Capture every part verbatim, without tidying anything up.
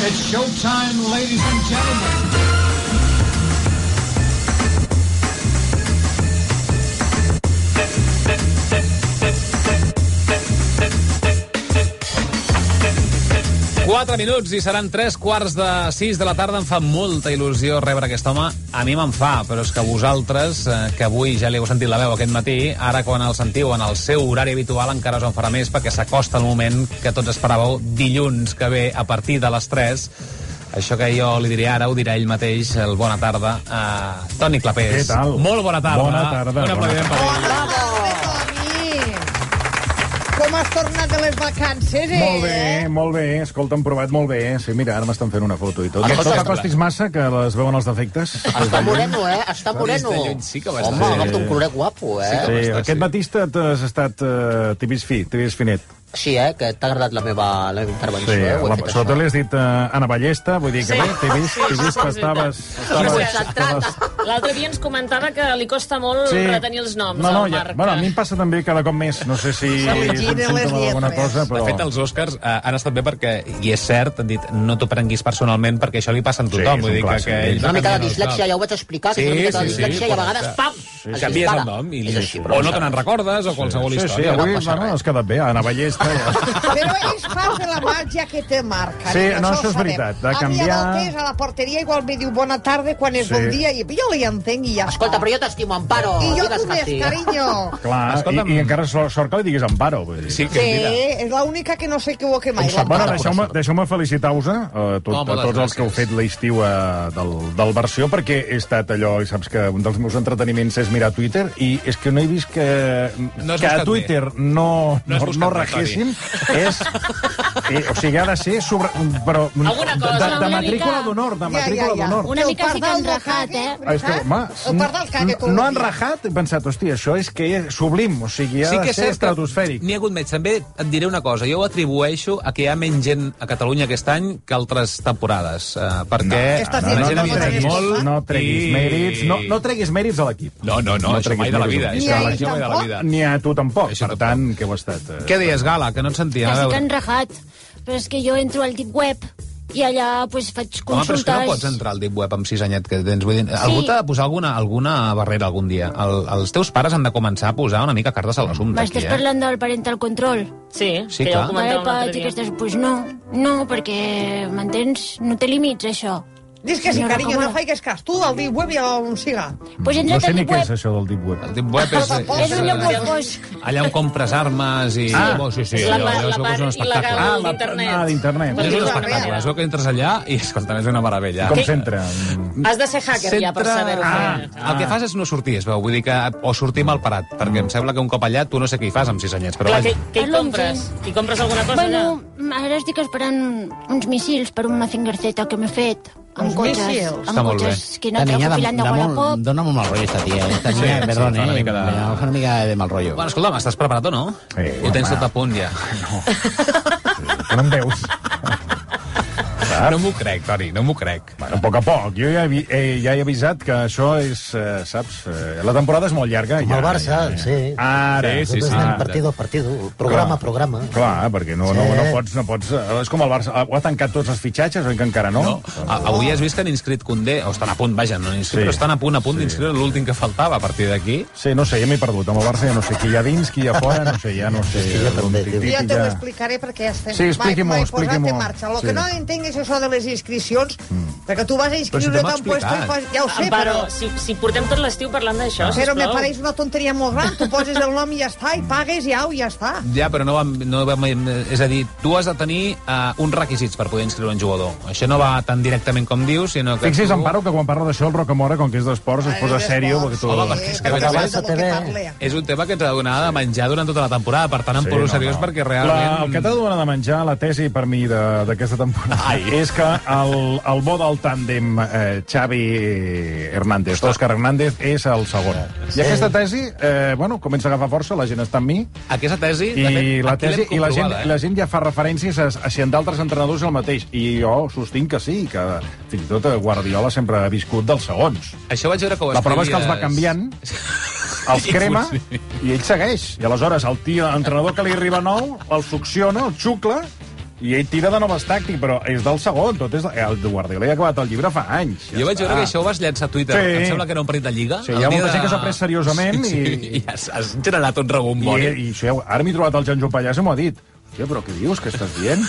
It's showtime, ladies and gentlemen. Quatre minuts i seran tres quarts de sis de la tarda. Em fa molta il·lusió rebre aquest home. A mi me'n fa, però és que vosaltres, eh, que avui ja li heu sentit la veu aquest matí, ara quan el sentiu en el seu horari habitual encara us en farà més, perquè s'acosta el moment que tots esperàveu, dilluns que ve a partir de les tres. Això que jo li diré ara ho dirà ell mateix. El bona tarda a Toni Clapés. Què tal? Molt bona tarda. Bona tarda. Un aplaudiment per ell. Bravo! Com has tornat de les vacances, eh? Molt bé, molt bé. Escolta, hem provat molt bé. Sí, mira, ara m'estan fent una foto i tot. No t'acostis massa, que les veuen els defectes. Està moreno, eh? Està moreno. Sí que va estar. Home, agafta un coloret guapo, eh? Sí, aquest matí t'has estat... Uh, t'he vist fi, t'he vist finet. Sí, eh? Que t'ha agradat la meva, la meva intervenció, Sí, eh? Ho he la, fet sobretot això. li has dit uh, Anna Ballesta, vull dir que Sí. bé, t'he vist, t'he vist que estaves... estaves L'altre dia ens comentava que li costa molt Sí. retenir els noms, no, no, al ja, Marc. bueno, a mi em passa també cada cop més. No sé si Se li em giren les sento alguna lletres. cosa, però... De fet, els Oscars eh, han estat bé perquè, i és cert, han dit, no t'ho prenguis personalment perquè això li passa a Sí, tothom. és Vull un dir que, clàssic. que ells Una mica de canvien els dislèxia, noms. ja ho vaig explicar, que Sí, és una mica de sí, sí, dislèxia i a vegades, correcte. pam! Sí, es canvies dispara. el nom i, És així, o però no te n'en recordes o qualsevol Sí, sí, història. avui no passa bueno, res. has quedat bé, Anna Ballesta. Ja. Però és part de la màgia que té Marc. Sí, carinyo, no, ho això és sabem. veritat, de A mi canviar- a voltes a la porteria igual me diu bona tarda quan és Sí. bon dia i jo li entenc i ja Escolta, està. però jo t'estimo, Amparo. I jo Digues tu que més, sí. carinyo. Clar, Escolta'm. i, i encara sort, sort que li diguis Amparo. Vull dir. Sí, que Sí, mira. és l'única que no s'equivoque mai. Bueno, l'Amparo. deixeu-me deixeu felicitar-vos a, tot, Oh, a moltes tots els que heu gràcies. fet l'estiu eh, del, del Versió, perquè he estat allò, i saps que un dels meus entreteniments és mirar Twitter, i és que no he vist que, No has que a buscat Twitter no, No has no, buscat no bé, rajessin. És, eh, o sigui, ha de ser sobre... Però, Alguna cosa, de, de, de una matrícula mica- d'honor, de Ja, matrícula ja, ja. d'honor. Una Que el mica sí que pardal han no rajat, cague, eh? Ah, és que, veritat? home, El pardal cague tot no el han dia. rajat, he pensat, hòstia, això és que és sublim, o sigui, ha Sí de que és ser cert que estratosfèric. n'hi ha hagut menys. També et diré una cosa, jo ho atribueixo a que hi ha menys gent a Catalunya aquest any que altres temporades, eh, perquè Estàs la dient gent que no havia treguis- anat molt... No treguis i- mèrits, no, no treguis mèrits a l'equip. No, no, no, No això treguis mai de la mèrits. vida. Ni És a que ell això mai de la tampoc. vida. Ni a tu tampoc, Això per tampoc. tant, què heu estat? Eh? Què dies, Gala, que no et sentia? Que A sí que veure. han rajat. Però és que jo entro al Deep Web i allà pues, faig Home, però és que consultes... no pots entrar al Deep Web amb sis anyet que tens. Vull dir, algú t'ha de posar alguna, alguna barrera algun dia. El, els teus pares han de començar a posar una mica cartes a l'assumpte aquí, M'estàs eh? parlant del parental control? Sí, Sí, que ja ho clar. De comentàvem l'iPad i aquestes... Pues no, no, perquè, m'entens? No té límits, això. Dius que sí, Senyora carinyo, Còmoda. no faigues cas. Tu, al Deep Web i on siga. Pues No entra't sé al ni Deep què és Web. això del Deep Web. El Deep Web és, tampoc. És un lloc molt és, fosc. allà on compres armes i... Ah. Oh, sí, sí, És la allò, part- allò, la allò part és un espectacle. il·legal. Ah, la- d'internet. ah, d'internet. És un Sí, espectacle. sí. Es veu que entres allà i, escolta, és una meravella. Com Què? s'entra? Has de ser hacker ja per saber-ho Ah, fer. el que fas és no sortir, es veu. Vull dir que... O sortir mal parat, perquè em sembla que un cop allà tu no sé què hi fas amb sis anyets, però Clar, què, vaja. què hi Parlo amb compres? Hi compres alguna cosa Bueno, allà? ara estic esperant uns missils per un Mazinger Z que m'he fet. Amb Uns cotxes, míssils? Està amb molt bé. cotxes que no La niña recopilant de da, da, Wallapop. molt, dona molt mal rotllo esta tia. Esta Sí, niña, sí, perdón, fa una eh, mica de- me fa una mica de mal rotllo. Bueno, escolta'm, estàs preparat o no? Sí, Ho tens home. tot a punt ja. Que no em veus? No m'ho crec, Toni, no m'ho crec. Bueno, a poc a poc. Jo ja he, vi- eh, ja he avisat que això és, eh, saps, eh, la temporada és molt llarga. Com ja, el Barça, ja, ja. sí. Ara, Sí, sí, Nosaltres sí. anem Ah, partido a partido, programa a programa. Clar, perquè no, no, Sí. no pots... No pots eh, és com el Barça. Ho ha tancat tots els fitxatges, oi que encara no? No, a- avui has vist que han inscrit Condé, o estan a punt, vaja, no han inscrit, Sí. però estan a punt, a punt d'inscriure l'últim que faltava a partir d'aquí. Sí, no sé, ja m'he perdut. Amb el Barça ja no sé qui hi ha dins, qui hi ha fora, no sé, ja no sé. que jo també, on tio. titi, Ja te ho ja- explicaré perquè estem... Sí, expliqui-m'ho, mai- mai posat expliqui-m'ho. en marxa. El Sí. que no entenc és això de les inscripcions, perquè tu vas a Però si inscriure t'ho hem ton puesto i explicat. pos... ja ho sé, Amparo, però... si, si portem tot l'estiu parlant d'això, Però me sisplau. pareix una tonteria molt gran. Tu poses el nom i ja està, i pagues i au, i ja està. Ja, però no vam, no vam... És a dir, tu has de tenir uh, uns requisits per poder inscriure un jugador. Això no va tan directament com dius, sinó que... Fixi's, tu... Amparo, que quan parla d'això el Rocamora, com que és d'esports, es posa sèrio. Perquè tu... Home, perquè és que Perquè a el més Barça té bé. És un tema que ens ha de donar de menjar durant tota la temporada, per tant, em poso seriós perquè realment... La, el que t'ha de donar de menjar, la tesi per mi de- d'aquesta temporada, Ai. és que el, el bo del tàndem eh, Xavi Hernández, Òscar Hernández, és el segon. I aquesta tesi, eh, bueno, comença a agafar força, la gent està amb mi, Aquesta tesi, i de fet, la aquí l'hem tesi i la gent, comprovada, eh? la gent ja fa referències a, a si en d'altres entrenadors és el mateix. I jo sostinc que sí, que fins i tot Guardiola sempre ha viscut dels segons. Això vaig veure que ho La prova és que els va escrivies- canviant, els crema, i ell segueix. I aleshores el tio, l'entrenador que li arriba nou, el succiona, el xucla, I ell tira de noves tàctiques, però és del segon. Tot és... El Guardiola ja ha acabat el llibre fa anys. Ja jo vaig veure que això ho vas llençar a Twitter. Sí. Em sembla que era un partit de Lliga. Sí, hi ha molta de... gent que s'ha pres seriosament sí, i... sí, i has, has generat un rebombori. I, i això, ara m'he trobat el Janjo Pallàs i m'ho ha dit. Hòstia, però què dius? Què estàs dient?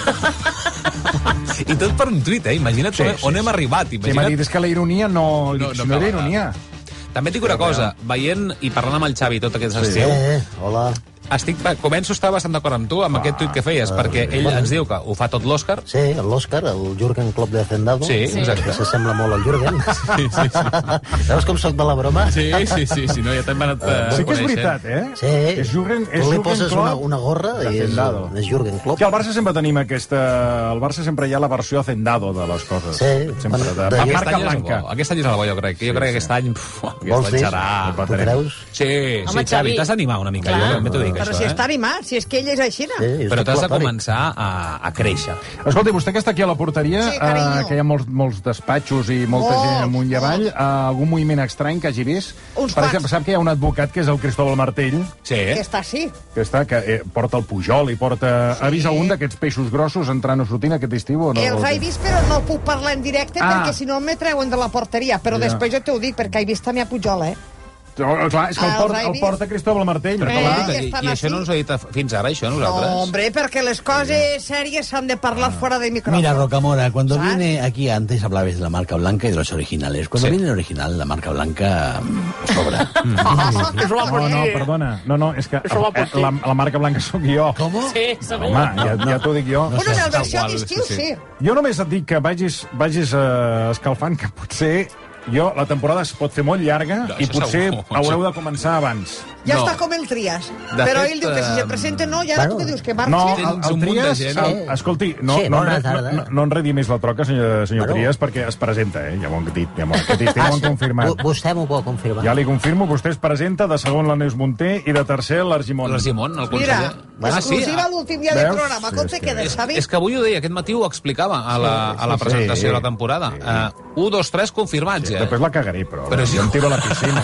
I tot per un tuit, eh? Imagina't sí, on, sí, on hem arribat. Imagina't... Sí, m'ha dit, és que la ironia no... No, no, no, no era ironia. També et dic una cosa, veient i parlant amb el Xavi tot aquest Sí, estiu, eh, hola. estic, començo a estar bastant d'acord amb tu, amb ah, aquest tuit que feies, ah, perquè ell bueno. ens diu que ho fa tot l'Òscar. Sí, l'Òscar, el Jürgen Klopp de Hacendado. Sí, exacte. Que s'assembla molt al Jürgen. Sí, sí, sí. Veus com soc de la broma? Sí, sí, sí, sí no, ja t'hem anat uh, Sí que és veritat, eh? Sí. És Jürgen, és tu li Jürgen poses Klopp una, una gorra i és, és Jürgen Klopp. Sí, al Barça sempre tenim aquesta... Al Barça sempre hi ha la versió Hacendado de les coses. Sí. Sempre, Bueno, de, de- de Aquest marca any és blanca. bo, aquest any és el bo, jo crec. Jo Sí, crec que sí. aquest any... Puf, Vols aquest dir? any serà... Tu creus? Sí, Home, sí, Xavi, Xavi, t'has d'animar una mica, clar, jo també t'ho dic, Però això, si eh? està animat, si és que ell és així, no? Sí, jo Però estic t'has de platòric. començar a, a créixer. Escolta, vostè que està aquí a la porteria, Sí, carinyo. eh, que hi ha molts, molts despatxos i molta Molts, gent amunt i avall, molts. eh, algun moviment estrany que hagi vist? Uns per quants. exemple, sap que hi ha un advocat que és el Cristóbal Martell, Sí, Que està així. que està, que eh, porta el Pujol i porta... Sí. Ha vist algun d'aquests peixos grossos entrant o sortint aquest estiu o no? Els he vist, però no puc parlar en directe Ah. perquè si no me treuen de la porteria. Però Ja. després jo t'ho dic, perquè he vist també a Pujol, eh? Oh, clar, és que el, Ah, porta, els he el vist. porta Cristóbal Martell. però Eh, clar, que i, estan i això així. no ens ho ha dit a- fins ara, això, No, nosaltres? hombre, perquè les coses sèries s'han de parlar fuera de micrófono. Mira, Rocamora, cuando ¿Sabes? viene aquí antes hablabas de la marca blanca y de los originales. Cuando Sí. viene el original, la marca blanca mm, sobra. Ah, que No, no, perdona. No, no, és que eh, la, la marca blanca sóc jo. ¿Cómo? Sí, segur. Home, ja, ja t'ho dic jo. Bueno, en el tal versió qual, d'estiu, sí, sí. sí. Jo només et dic que vagis, vagis uh, escalfant, que potser jo la temporada es pot fer molt llarga No, i això potser segur. haureu de començar abans. Ja No. està com el Trias. De Però fet, ell diu que si se eh, presenta no, i ara tu bueno, què dius, que marxi? No, el, Tens el un munt de Trias... gent. El, escolti, no, Sí, no, bona no, tarda. no, no enredi més la troca, senyor, senyor Bueno. Trias, perquè es presenta, eh? Ja m'ho han dit, ja m'ho aquest estiu m'ho han confirmat. Vo- Vostè m'ho pot confirmar. Ja li confirmo, vostè es presenta de segon la Neus Munté i de tercer l'Argimon. L'Argimon, el Mira, conseller. exclusiva l'últim dia del Veus? programa. Com Sí, te és que- quedes, És, Xavi? és que avui ho deia, aquest matí ho explicava a la, a la sí, presentació sí. de la temporada. Sí. Uh, un, dos, tres confirmats, ja. Després la cagaré, però, Però però si- jo em tiro a la piscina.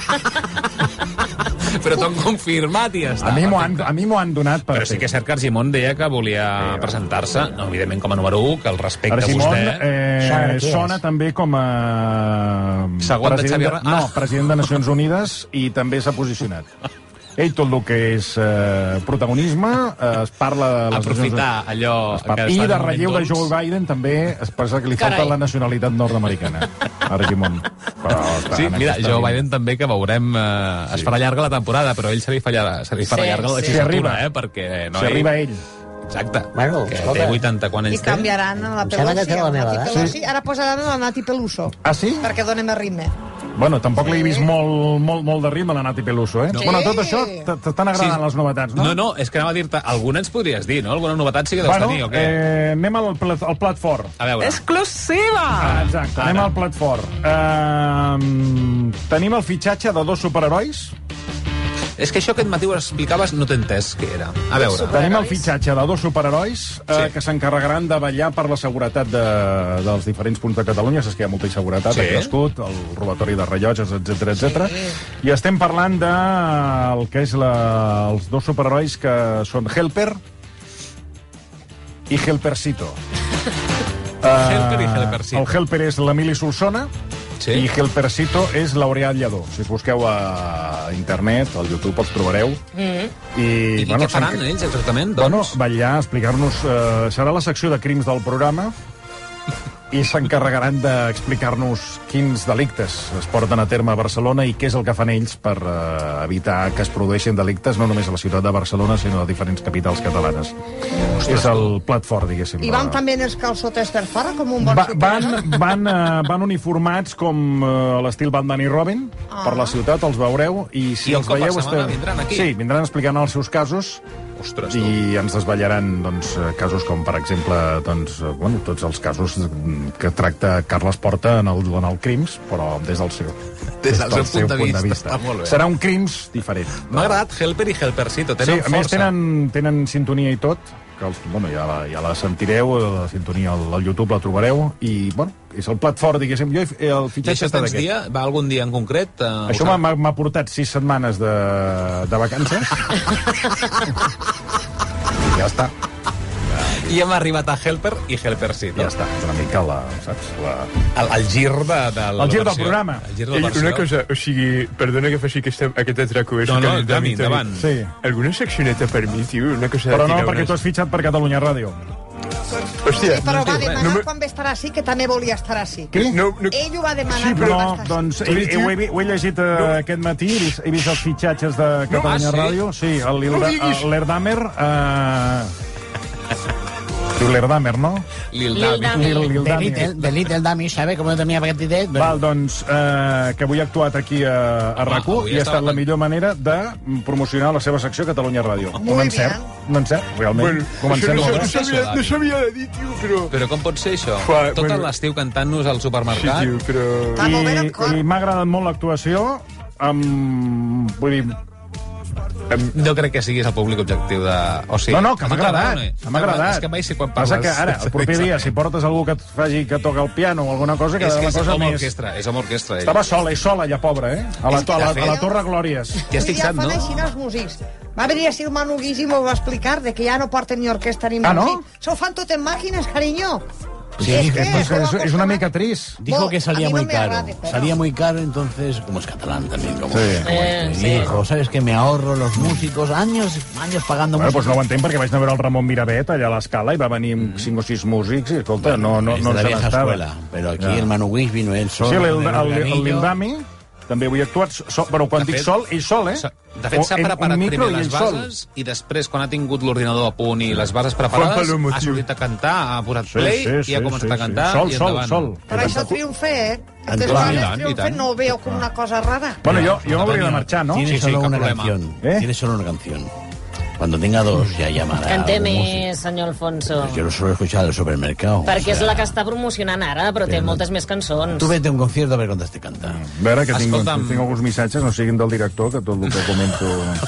Però t'ho han confirmat i ja està. A mi m'ho han, a mi m'ho han donat per Però sí que és cert que Argimon deia que volia Sí, presentar-se, no, evidentment com a número un, que el respecte a Argimon vostè... eh, Sara, qui és? sona també com a... Segon de president Xavier- Ah. No, president de Nacions Unides i també s'ha posicionat. Ell tot el que és eh, protagonisme eh, es parla de les Aprofitar allò Es parla. que I estan de en relleu de moment dolç. Joe Biden també es pensa que li falta Carai. la nacionalitat nord-americana. Argimon. Però està Sí, en mira, aquesta Joe línia. Biden també, que veurem... Eh, es farà llarga la temporada, però ell se li farà, se li farà Sí, llarga la sí. legislatura, Si arriba. eh? Perquè no Si arriba ell. Exacte. Bueno, que escolta. té vuitanta, quan I ells té? canviaran a la Em sembla que Pelosi. té la a meva Nati edat. Pelosi. Sí. Ara posaran la Nati Peluso. Ah, sí? Perquè doni més ritme. Bueno, tampoc l'he vist molt, molt, molt de ritme, la Nati Peluso, eh? No. Bueno, tot Sí. això t- t'estan agradant Sí. les novetats, no? No, no, és que anava a dir-te, alguna ens podries dir, no? Alguna novetat sí que deus Bueno, tenir, o què? eh, anem al plat, al plat fort. A veure. Exclusiva! Ah, exacte, Ara. anem al plat fort. Uh, tenim el fitxatge de dos superherois. És que això aquest matí ho explicaves no t'he entès què era. A veure. Tenim el fitxatge de dos superherois eh, Sí. que s'encarregaran de vetllar per la seguretat de, dels diferents punts de Catalunya. Saps que hi ha molta inseguretat, Sí. ha crescut, el robatori de rellotges, etcètera, etcètera. I estem parlant de el que és la, els dos superherois que són Helper i Helpercito. Helper i Helpercito. El Helper és l'Emili Solsona, Sí. i Helpercito és l'Aureà Lledó. Si us busqueu a internet, al YouTube, els trobareu. Mm. I, I, I què faran s'enca- ells exactament? Bueno, Doncs... vetllar, explicar-nos... Eh, serà la secció de crims del programa i s'encarregaran d'explicar-nos quins delictes es porten a terme a Barcelona i què és el que fan ells per eh, evitar que es produeixin delictes no només a la ciutat de Barcelona, sinó a diferents capitals catalanes. És el plat fort, diguéssim. I van de- també en els calçotets per fora, com un bon Va, van, superheroi? van, uh, van uniformats com uh, a l'estil Batman i Robin Ah. per la ciutat, els veureu i si I el els cop per veieu setmana vindran aquí? Sí, vindran explicant els seus casos Ostres, tu. i ens desvetllaran doncs, eh, casos com per exemple doncs, eh, bueno, tots els casos mm, que tracta Carles Porta en el, en el Crims, però des del seu Des del seu punt de vista. Està molt bé. Serà un Crims diferent. M'ha agradat Helper i Helpercito, Sí, tenen a més força. tenen, tenen sintonia i tot, que els, bueno, ja, la, ja la sentireu, la sintonia al, al YouTube la trobareu, i bueno, és el plat fort, diguéssim. Jo, he- el I fitxatge això està tens d'aquest. dia? Va algun dia en concret? Uh, Això m'ha- m'ha m'ha portat sis setmanes de, de vacances. I ja està. I hem arribat a Helper i Helpercito. Ja està, és una mica la... saps? La... El, el gir de, de la El gir del versió. programa. El gir de la Ei, versió. una cosa, o sigui, perdona que faci aquesta, aquest atraco. No, no, Dami, endavant. Sí. Alguna seccioneta per mi, tio? Una cosa de Però no, tirar perquè tu unes- has fitxat per Catalunya Ràdio. Hòstia, Sí, però no va diu res. demanar No me- quan va estar així, que també volia estar així. Què? no, no, Ell ho va demanar Sí, quan però va No, estar així. doncs he, he, ho, he, vi- ho he llegit uh, aquest matí, he vist, he vist els fitxatges de Catalunya ah, sí? Ràdio. Sí, el No Lilda- diguis. el l'Erdamer... Uh... Diu l'Erdamer, no? Lil Dami. Lil, Lil De Dami. Little, de Little Dami, ¿sabe cómo tenía paquetitet? Val, doncs, eh, que avui ha actuat aquí a, a Home, RAC u avui i ha estava estat la tan- millor manera de promocionar la seva secció Catalunya Ràdio. Muy Un encert, bien. un encert, realment. bueno, Comencem això no, molt no, bé. sabia, no sabia de dir, tio, però... Però com pot ser això? Fa- Tot bueno. l'estiu cantant-nos al Sí, supermercat? tio, però... Està molt bé el cor. I, i m'ha agradat molt l'actuació. Amb... Vull dir... No crec que siguis el públic objectiu de... O sigui, No, no, que a m'ha tot arreu, agradat. no? Que m'ha agradat. És que mai sé quan Passa parles. que ara, el proper dia, si portes algú que et faci que toca el piano o alguna cosa, És quedarà que la és cosa home més... orquestra, és home orquestra. ell. Estava sola, és sola, ja, pobra, eh? A la, És que, a la, de fet- a la Torre Glòries. T'hi has Avui fixat, ja fan no? així els músics. Va venir així el Manu Guix i m'ho va explicar, de que ja no porten ni orquestra ni Ah, no? músic. S'ho fan tot en màquines, carinyo. Sí, És que És, és, se va és una acostumar. mica trist. Dijo Bueno, que a salía mí no muy me caro. agrade, pero- Salía muy caro, entonces, como es catalán también, como, Sí. como Eh, este, sí. dijo, ¿sabes qué? Me ahorro los músicos, años, años pagando Bueno, doncs música. no ho entenc, perquè vaig anar a veure el Ramon Mirabet allà a l'Escala i va venir amb cinc o sis músics i, escolta, no, no, es no de la se vieja n'estava. escuela, pero aquí Ja. el Manu Guix vino él Sí, solo. el, con el, el, el organillo. Lildami també avui ha actuat, sol, però quan De dic fet- sol, ell sol, eh? De fet, s'ha O en preparat un micro primer i les ell sol. bases i després, quan ha tingut l'ordinador a punt i les bases Juan preparades, Palomo, ha tio. sortit a cantar, ha posat Sí, play sí, i ha sí, començat sí, a cantar sí. Sol, i sol, endavant. sol. Però això triomfa, eh? Aquestes Clar, coses i tant, i triomfen, tant. no ho veu com una cosa rara. Bueno, jo, jo m'hauria de marxar, no? Tiene Sí, sí, solo cap una problema. canción. ¿Eh? Tiene solo una canción. Cuando tenga dos, ya llamará. a algún Canteme, músico. senyor Alfonso. Yo lo suelo escuchar al supermercado. Perquè o és sea, la que està promocionant ara, però té moltes més cançons. Tú vete a un concierto a ver cuántas te canta. A veure, que tinc, Escolta'm. tinc alguns missatges, no siguin del director, que tot el que comento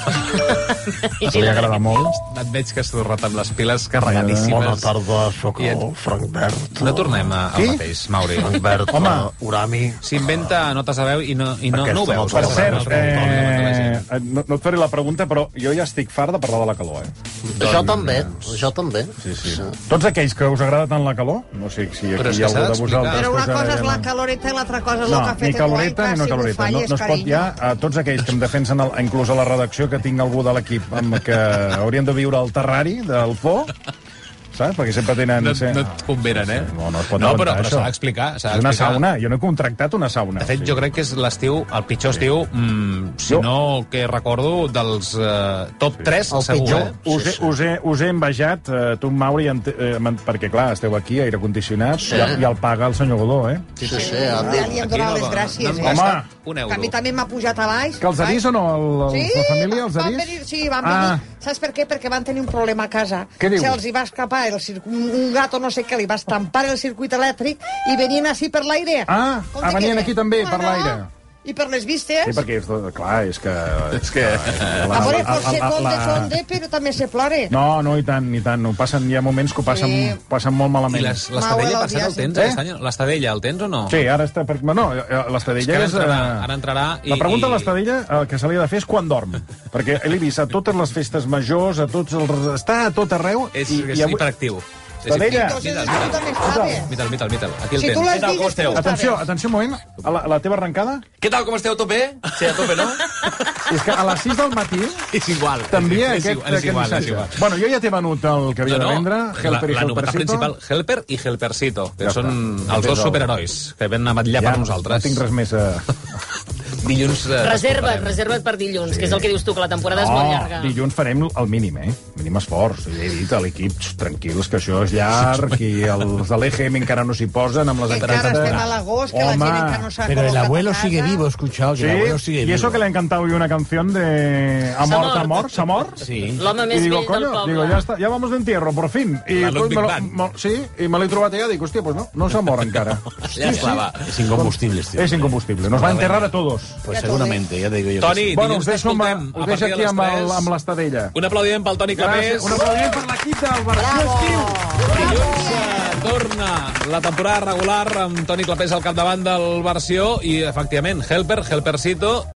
I li agrada molt. Et veig que has tornat amb les piles carregadíssimes. tarda, sóc I el et- Frankbert. No tornem a, al Qui? mateix, Mauri. Frankbert, Home. Urami. S'inventa notes a veu i no, i no, no ho veus. Per no, cert, no, no, no, eh, no, no et faré la pregunta, però jo ja estic fart de parlar de la calor, eh? Jo també, jo també. Sí, sí. Tots aquells que us agrada tant la calor, no sé si Però aquí és hi ha que s'ha algú de d'explicar. vosaltres... Però una que us cosa és agrada- la caloreta i l'altra cosa és No, el cafè ni de caloreta guaica, ni no si caloreta. No, bufalles, no es pot carinyo. ja, a tots aquells que em defensen, el, inclús a la redacció, que tinc algú de l'equip amb que haurien de viure al terrari del por, saps? Perquè sempre tenen... No, se- no et convenen, eh? No, no es pot no, però, aguantar, però això. s'ha d'explicar. s'ha És una d'explicar. sauna, jo no he contractat una sauna. De fet, jo crec que és l'estiu, el pitjor estiu, mm, si Jo- no que recordo, dels eh, top tres, El segur, pitjor. eh? Us he, us, he, us he envejat, eh, tu, Mauri, ent- eh, man- perquè, clar, esteu aquí, aire condicionat, sí. i, el- i el paga el senyor Godó, eh? Sí, sí, Ja li hem donat les gràcies, no, eh? no, Home. Home, un Que euro. a mi també m'ha pujat a baix. Que els Arís o no? El, el, Sí, la família, els van Arís? venir, sí, van Ah. venir. Saps per què? Perquè van tenir un problema a casa. Què diu? Se'ls hi va escapar el circuit, un gat o no sé què, li va estampar el circuit elèctric i venien així per l'aire. Ah, Com ah, te venien queda? aquí també, No, per no. l'aire. I per les vistes. Sí, perquè, és, clar, és que... És que... A veure, pot ser tonde, tonde, però també se plore. No, no, i tant, i tant. No. Passen, hi ha moments que ho passen, Sí. passen molt I malament. les- l'Estadella, Mau, per cert, el l'audiència. tens Eh? aquest any? L'Estadella, el tens o no? Sí, ara està... Per... No, És l'Estadella que ara és... entrarà, eh, ara entrarà i... La pregunta i... a l'Estadella, el que se li ha de fer és quan dorm. Perquè l'he vist a totes les festes majors, a tots els... Està a tot arreu. És, i, és i avui... hiperactiu. És Estadella. hiperactiu. Entonces, Mita'l, tu també estaves. mita'l, mita'l, mita'l. Aquí el Si tens. tu les Què tal, com digues, esteu? tu Atenció, atenció un moment. A la, a la teva arrencada, Què tal, com esteu? A tope? Sí, a tope, no? és que a les sis del matí És igual. també és, aquest, igual, és aquest igual, és missatge. igual. Bueno, jo ja t'he venut el que havia de vendre, Helper i la, la novetat Helpercito. principal, Helper i Helpercito, que Ja són està. els dos És el- superherois que ven a vetllar per nosaltres. No tinc res més a... Dilluns... Eh, Reserva't, escoltarem. reserva't per dilluns, que és el que dius tu, que la temporada és molt llarga. dilluns farem el mínim, eh? Mínim esforç. He dit a l'equip, "Xt, tranquils, que això és llarg, i els de l'E G M encara no s'hi posen amb les Que encara enquestes. estem a l'agost, que la gent Home. encara no s'ha Pero el col·locat abuelo a casa. sigue vivo, he escuchado que Sí, el abuelo sigue y vivo. eso que le han cantado hoy una canción de Amor, S'ha mort. Amor, Samor. Sí. L'home Y més digo, vell del coño, poble. digo, ya está, ya vamos de entierro, por fin. Y La pues Ludwig me lo- Band. mo- sí, y me l'he trobat allà, dic, hòstia, pues no, no s'ha mort encara. Ja estava. Es incombustible, este. És incombustible, nos va a enterrar a todos. Pues seguramente, ya te digo yo. que Toni, sí. Bueno, us dilluns deixo, amb, t'escoltem us a deixo partir de aquí les amb, el, tres. amb l'Estadella. Un aplaudiment pel Toni Clapés. Gràcies, un aplaudiment per l'equip del Versió Estiu. Dilluns eh, torna la temporada regular amb Toni Clapés al capdavant del versió i, efectivament, Helper, Helpercito